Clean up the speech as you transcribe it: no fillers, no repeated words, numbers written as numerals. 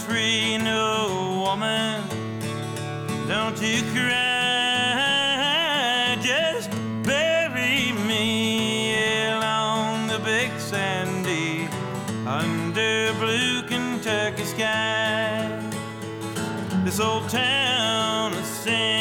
free, no woman, don't you cry. Just bury me along the big sandy under blue Kentucky sky. This old town of San